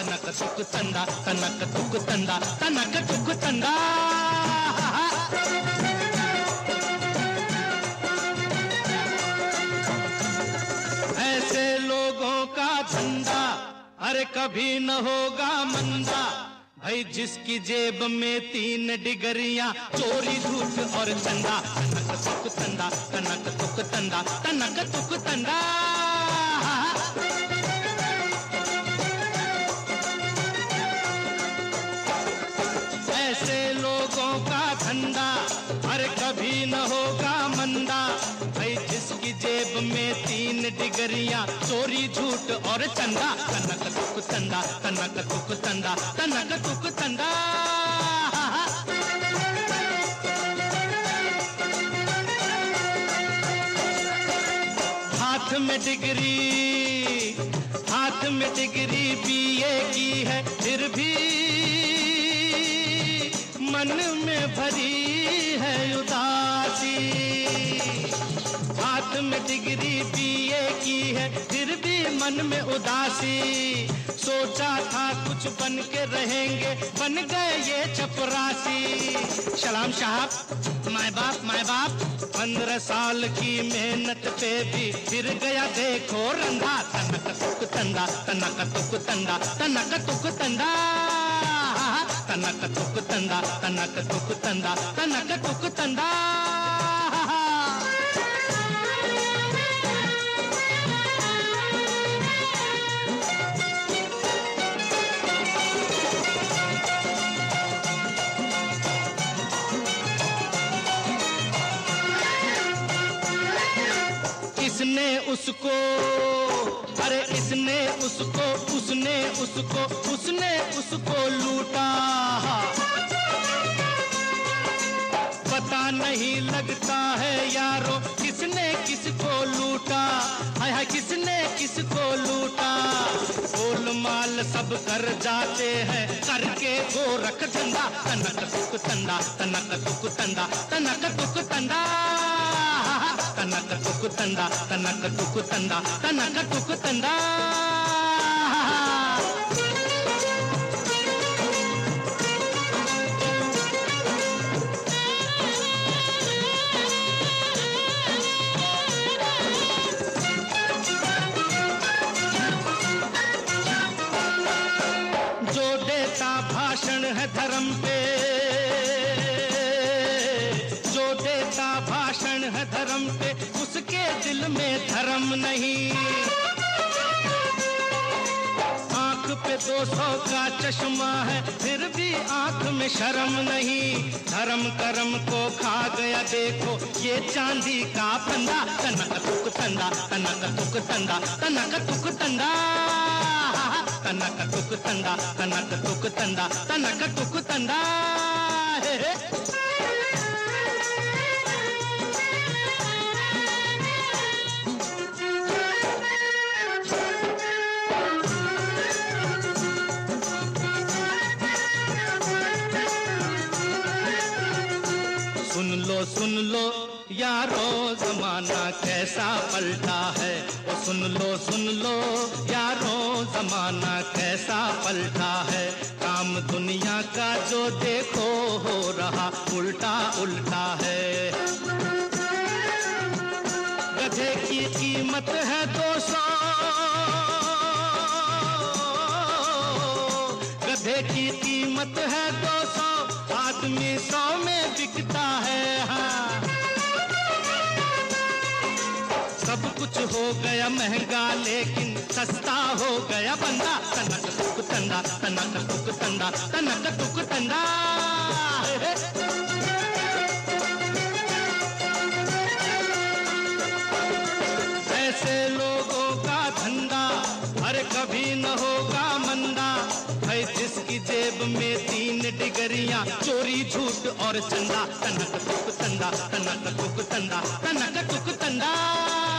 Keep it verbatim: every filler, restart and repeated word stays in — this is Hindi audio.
तनक तुक तंदा, तनक तुक तंदा, तनक तुक तंदा। ऐसे लोगों का धंधा अरे कभी न होगा मंदा, भाई जिसकी जेब में तीन डिगरियां, चोरी झूठ और चंदा। तनक तुक तंदा, तनक तुक तंदा, तनक तुक तंदा। ऐसे लोगों का धंधा अरे कभी न होगा मंदा, भाई जिसकी जेब में तीन डिगरियां, चोरी झूठ और चंदा। तनक तुक तंदा, तनक तुक तंदा, तनक तुक तंदा। हाथ में डिग्री, हाथ में डिग्री बीए की है, फिर भी मन में भरी है उदासी। हाथ में डिग्री बीए की है, फिर भी मन में उदासी। सोचा था कुछ बन के रहेंगे, बन गए ये चपरासी। सलाम साहब, माय बाप माय बाप, पंद्रह साल की मेहनत पे भी फिर गया देखो रंधा। तनक तुक तंदा, तनक तुक तंदा, तनक तुक तंदा। तनक तुक तंदा, तनक तुक तंदा, तनक तुक तंदा। इसने उसको, अरे इसने उसको, उसने उसको, उसने उसको लूटा। पता नहीं लगता है यारो किसने किसको लूटा। हाय हाय किसने किसको लूटा। गोलमाल सब कर जाते हैं, करके गोरख धंधा। तनक तुक तंदा, तनक तुक तंदा, तनक तुक तंदा। तनक तुक तंदा, तनक तुक तंदा, तनक तुक तंदा। जो देता भाषण है धर्म पे, जो देता भाषण है धर्म पे, उसके दिल में धर्म नहीं। आंख पे दो सौ का चश्मा है, फिर भी आंख में शर्म नहीं। धर्म कर्म को खा गया देखो ये चांदी का फंदा। तनक तुक तंदा, तनक तुक तंदा, तनक तुक तंदा। तनक तुक तंदा, तनक तुक तंदा, तनक तुक तंदा। हे हे। सुन लो सुन लो यारो जमाना कैसा पलटा है। ओ सुन लो सुन लो यारो जमाना कैसा पलटा है। काम दुनिया का जो देखो हो रहा उल्टा उल्टा है। गधे की कीमत है दो सौ, गधे की कीमत है दो सौ, आदमी सौ में बिकता है। हाँ सब कुछ हो गया महंगा लेकिन सस्ता हो गया बंदा। तनक तुक तंदा, तनक तुक तंदा, तनक तुक तंदा। ऐसे लोगों का धंधा अरे कभी न होगा मंदा। भाई जिसकी जेब में तीन डिगरियां, चोरी झूठ और चंदा। तनक तुक तंदा, तनक तुक तंदा, तनक तुक तंदा।